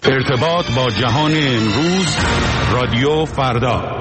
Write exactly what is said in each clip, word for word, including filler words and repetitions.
ارتباط با جهان امروز، رادیو فردا.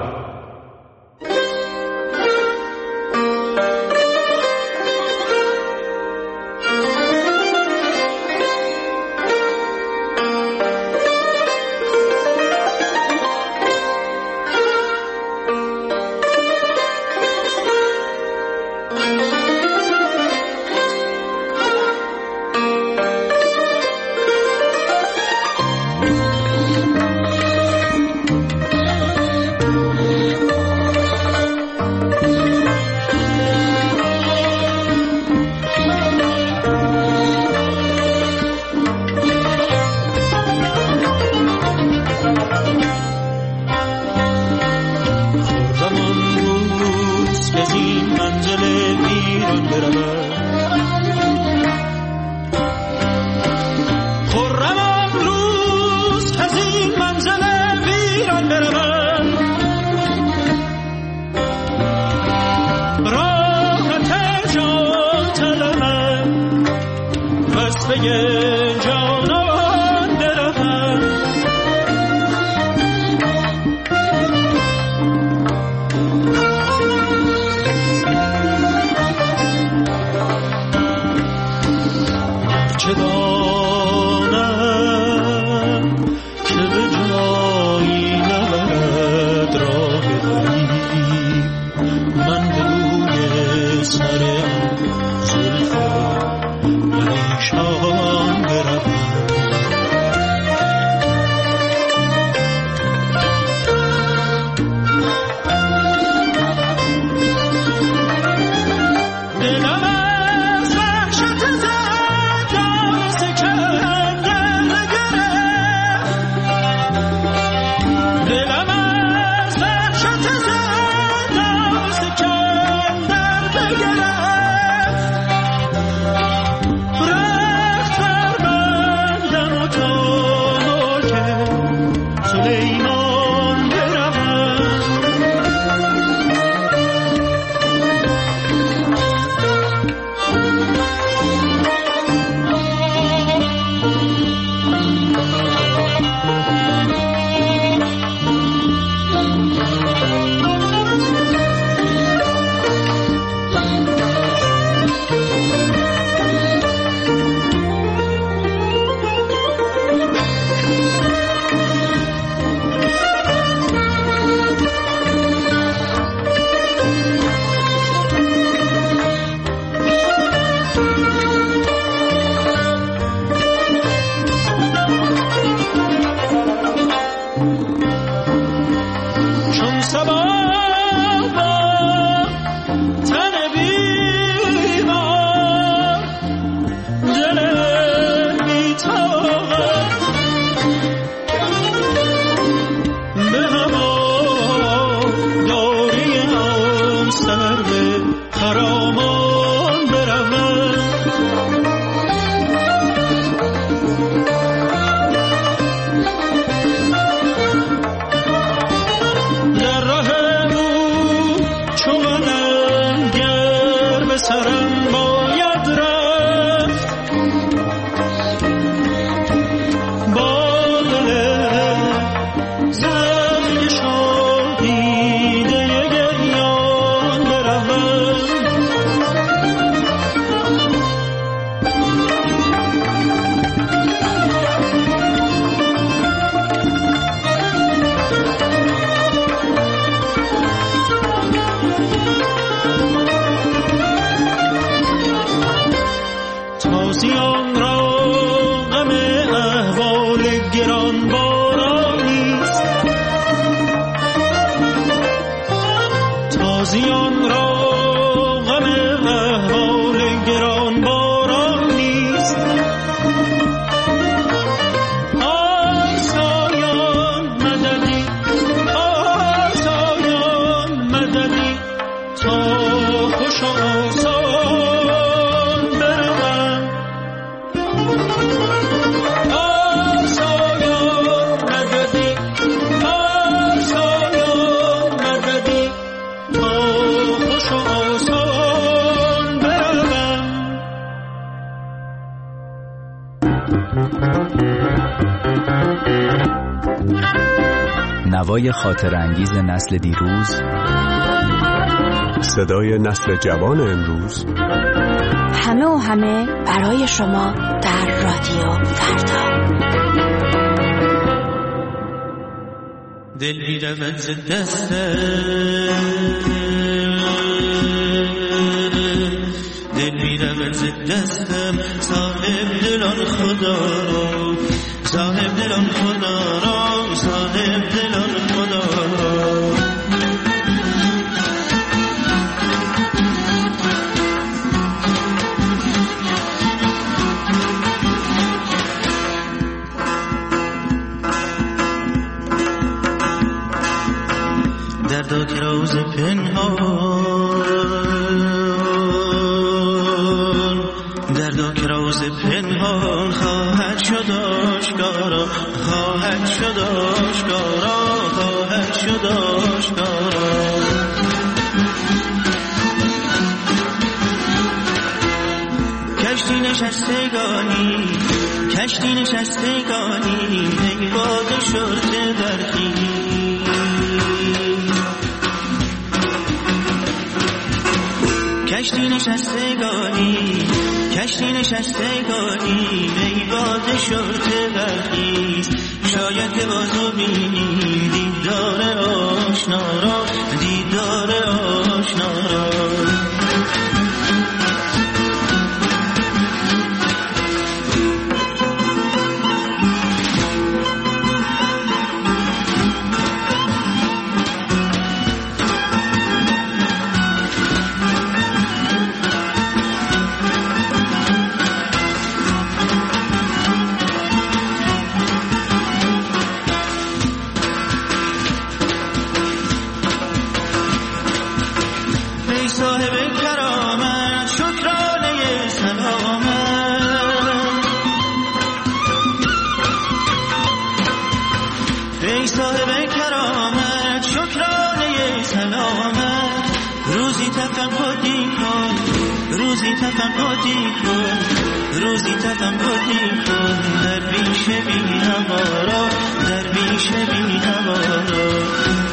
سر زلفت پریشان نوای خاطر انگیز نسل دیروز، صدای نسل جوان امروز، همه و همه برای شما در رادیو فردا. دل می‌رود ز دستم، دل می‌رود ز دستم، صاحب دلان خدا رو، صاحب دلان خدا رو، صاحب دلان خدا رو. دردا که روز پنهان، دردا که روز پنهان خواهد شد آشکارا، خواهد شد آشکارا، خواهد شد آشکارا. کشتی نشستگانی، کشتی نشستگانی، ای باد شرطه برخی. کشتی نشستگانی، کشتی نشستگانی، ای باد شرطه برخیز. شاید که بازو بینیم دیدار آشنا را، دیدار آشنا را. روزی تفقدی کن، روزی تفقدی کن، در بیش بی نوارا، در بیش بی نوارا.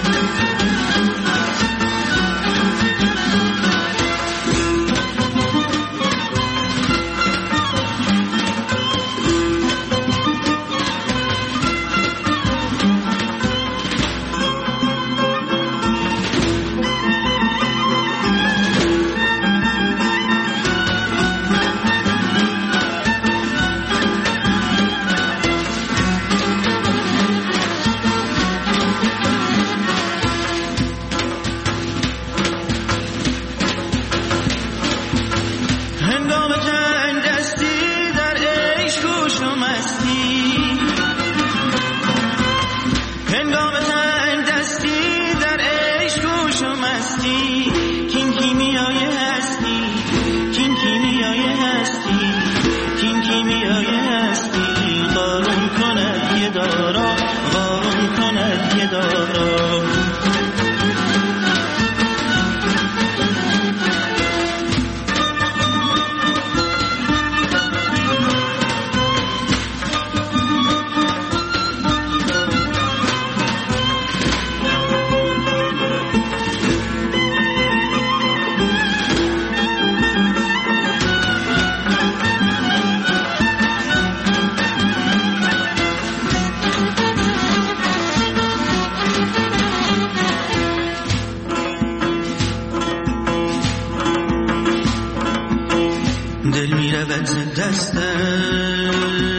دل می‌رود ز دستم،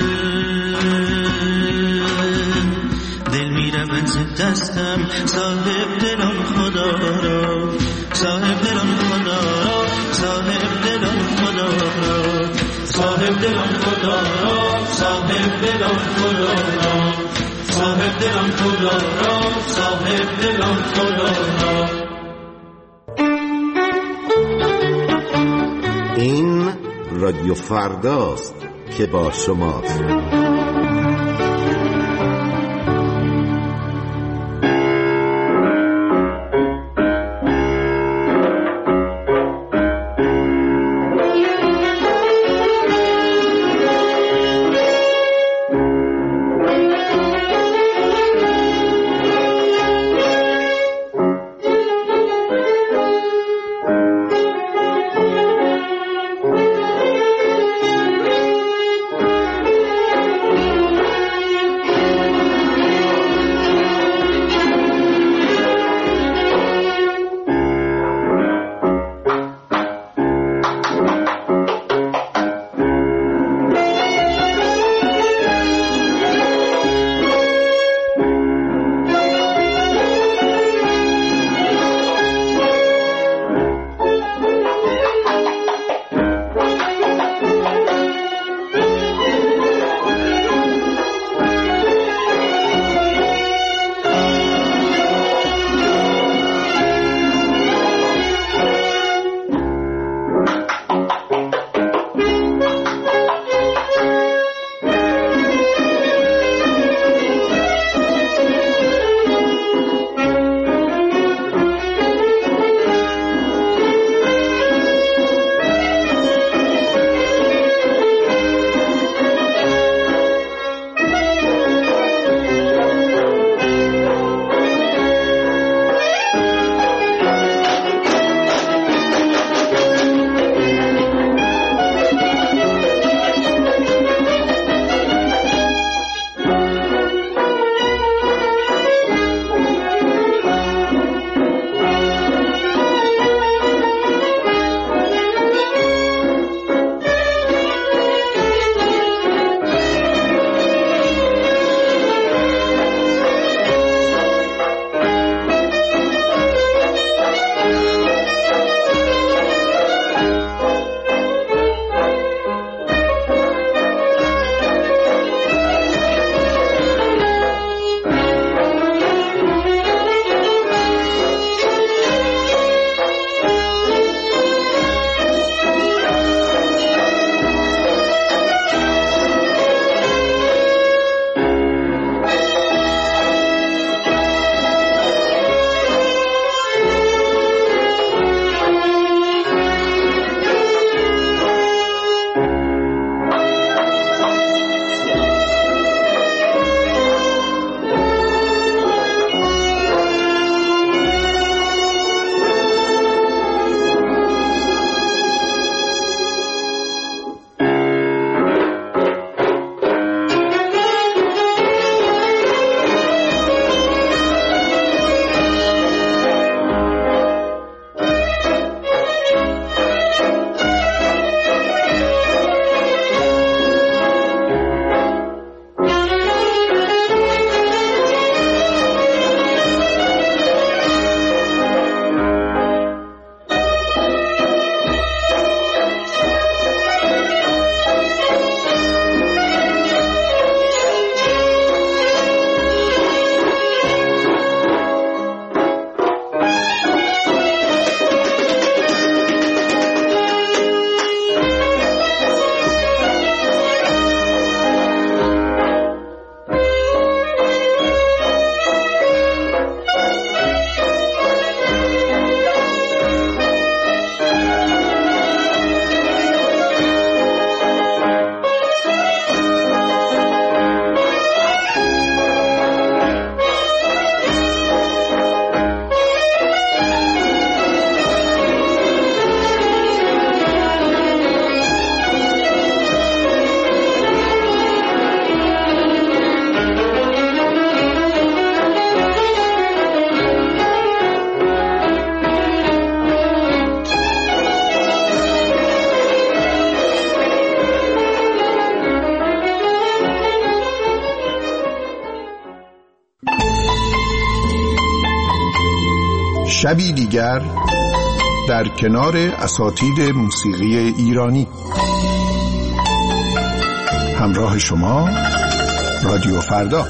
دل می‌رود ز دستم، صاحب دلان خدا را، صاحب دلان خدا را، صاحب دلان خدا را، صاحب دلان خدا را، صاحب دلان خدا را، صاحب دلان خدا را، صاحب دلان خدا را. این رادیو فرداست که با شماست. شبی دیگر در کنار اساتید موسیقی ایرانی. همراه شما رادیو فردا.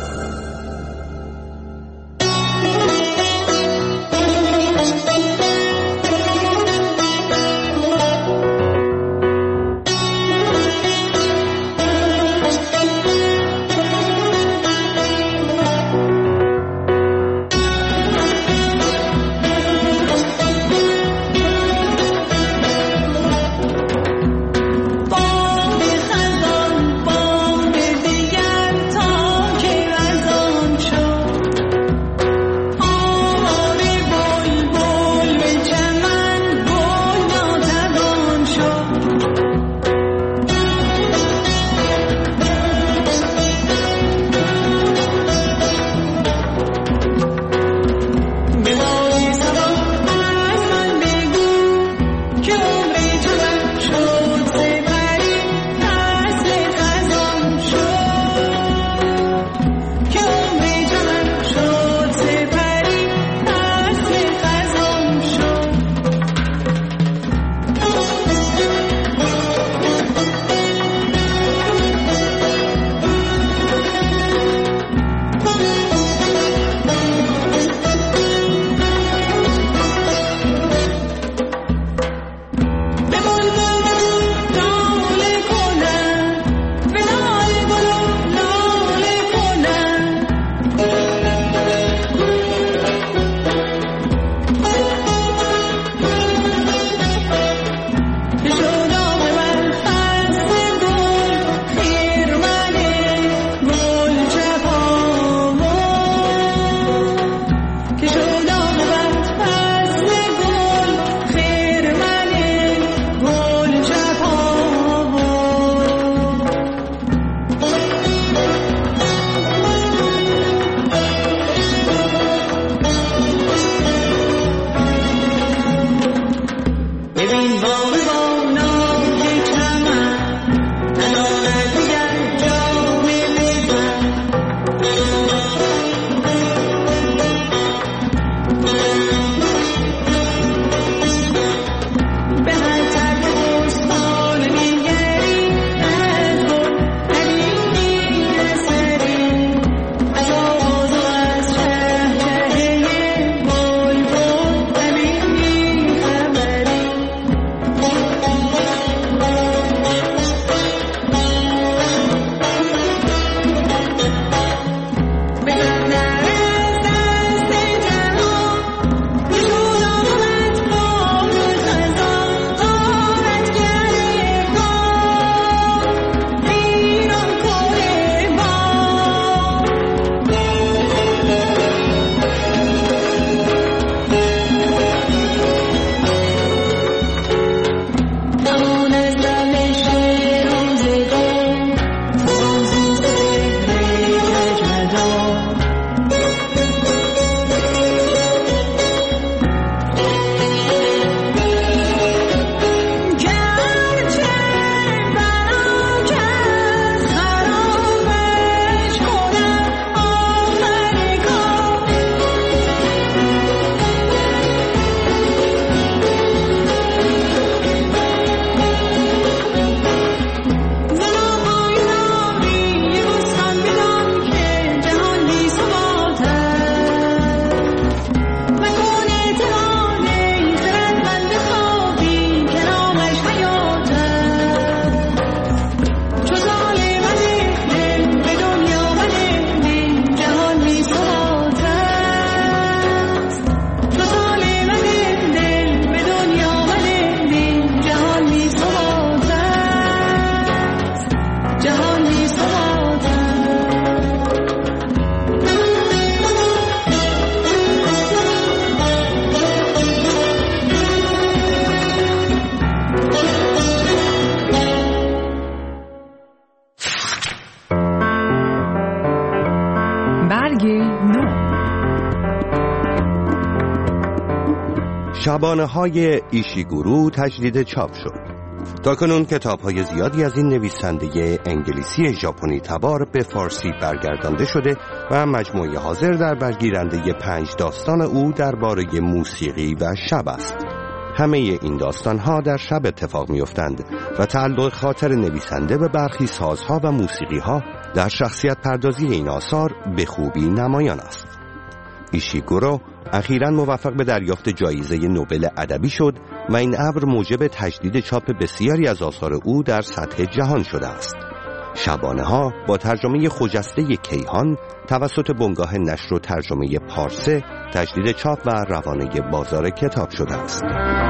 شبانه‌های ایشیگورو تجدید چاپ شد. تاکنون کتاب‌های زیادی از این نویسنده انگلیسی ژاپنی تبار به فارسی برگردانده شده و مجموعه حاضر در برگیرنده پنج داستان او درباره موسیقی و شب است. همه این داستان‌ها در شب اتفاق می‌افتند و تعلق خاطر نویسنده به برخی سازها و موسیقی‌ها در شخصیت پردازی این آثار به خوبی نمایان است. ایشیگورو اخیراً موفق به دریافت جایزه نوبل ادبی شد و این امر موجب تجدید چاپ بسیاری از آثار او در سطح جهان شده است. شبانه ها با ترجمه خجسته کیهان توسط بنگاه نشر و ترجمه پارسه تجدید چاپ و روانه بازار کتاب شده است.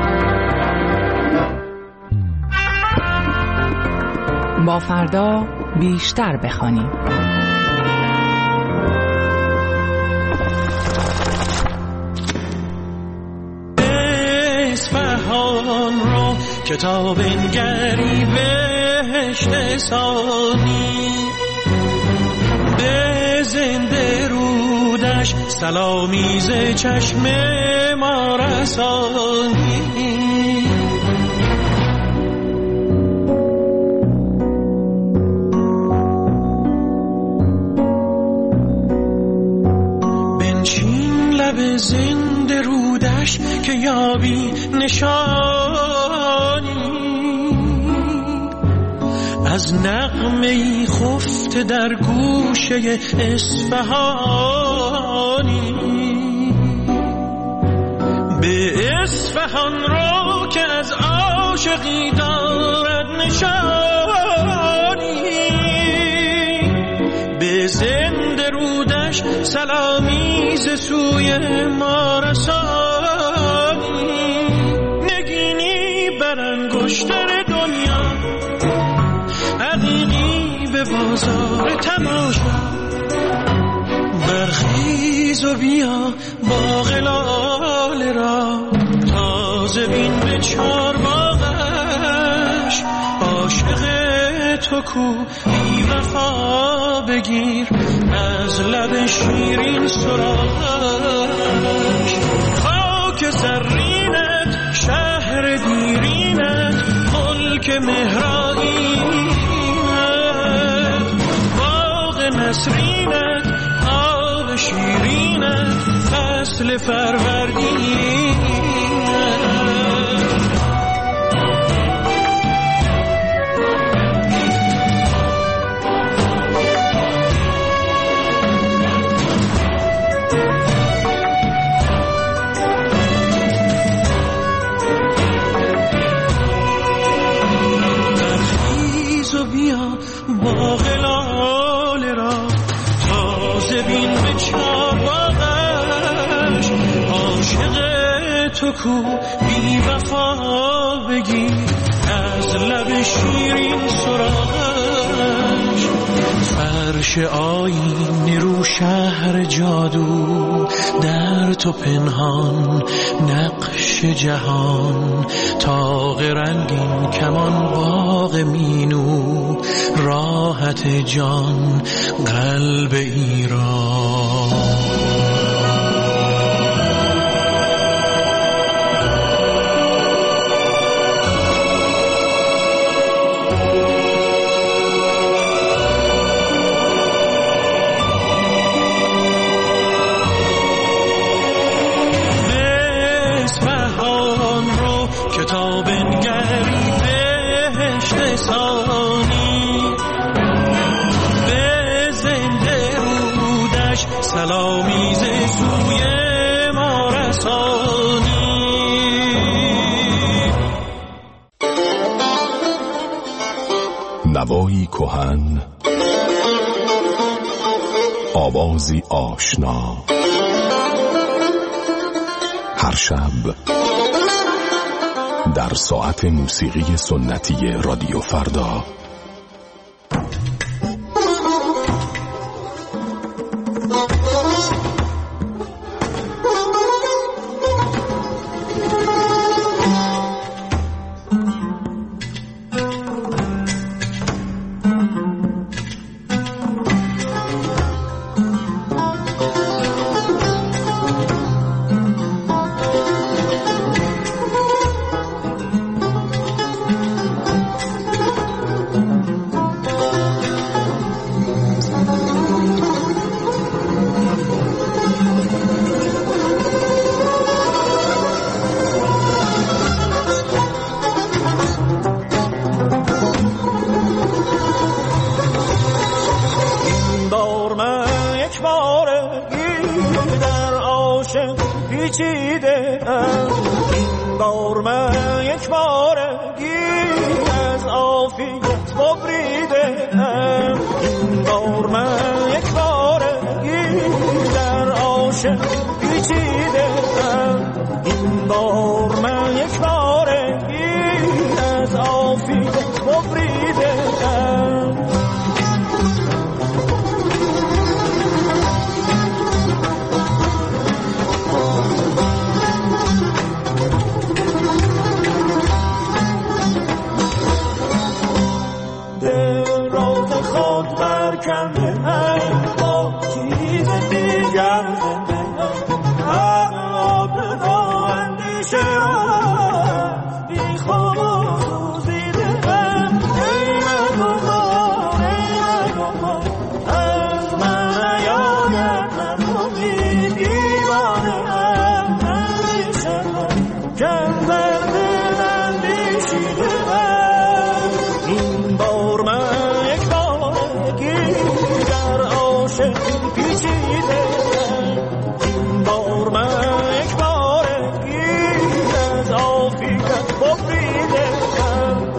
با فردا بیشتر بخوانیم. اصفهان رو کتاب انگری بهشت ثانی، به زنده رودش سلامیز چشم ما رسانی. بنشین لب زنده رودش که یابی نشانی از نغمه‌ای خفته در گوشه اصفهانی. به اصفهان رو که از عاشقی دارد نشانی، به زنده رودش سلامیز سوی ما رسانی. نگینی بر انگشتر دنیا، عقیقی به بازار تماشا. برخیز و بیا باغ لاله را تازه بین به چار باغش. عاشق تو کو بی وفا بگیر از لب شیرین سراغش. خاک زرینت شهر دیرینت ملک مهرائینت، باغ نسرینت آب شیرینت فصل فروردینت. باغ لاله را تازه بین به چار باغش. عاشق تو کو بی وفا بگیر از لب شیرین سراغش. فرش آیینه رو شهر جادو، در تو پنهان نقش جهان. تاق رنگین کمان باغ مینو، راحت جان قلب ایران. کتاب انگری بهشت ثانی، به زنده رودش سلامیز سوی ما رسانی. نوایی کهن، آوازی آشنا، هر شب در ساعت موسیقی سنتی رادیو فردا. یک بارگی در عاشق پیچیده ام. این بار من یک بارگی از عافیت ببریده ام. این بار من یک بارگی در عاشق پیچیده ام. این بار من یک بارگی از عافیت ببریده ام. دل راز خود برکنده ام با چیز دیگر زنده ام. آب با اندیشه هست بی خواب و سوزیده ام. ای مردمان ای مردمان از من نیاید نکنی دیوانه ام. اندیشه ام کم بر دل اندیشیده ام. این بار من یک بارگی در عاشق پیچیده ام. این بار من یک بارگی از عافیت ببریده ام.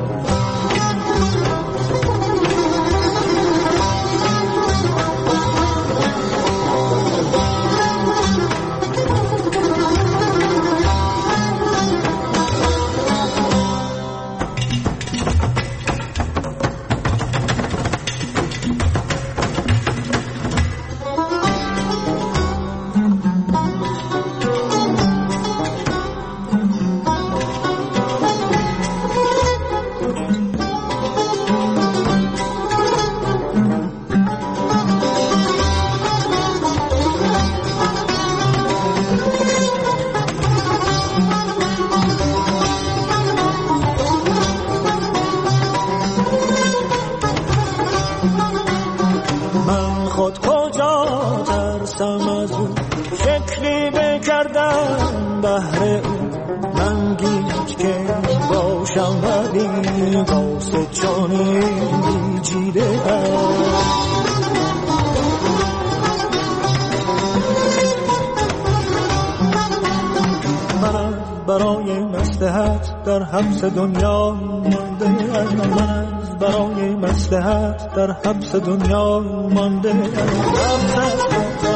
من خود کجا ترسم از او شکلی بکردم بهر او. من گیج که باشم ولی واسه جانی میجیده ام. من برای مصلحت در حبس دنیا مانده ام. من برای مصلحت در حبس دنیا مانده ام.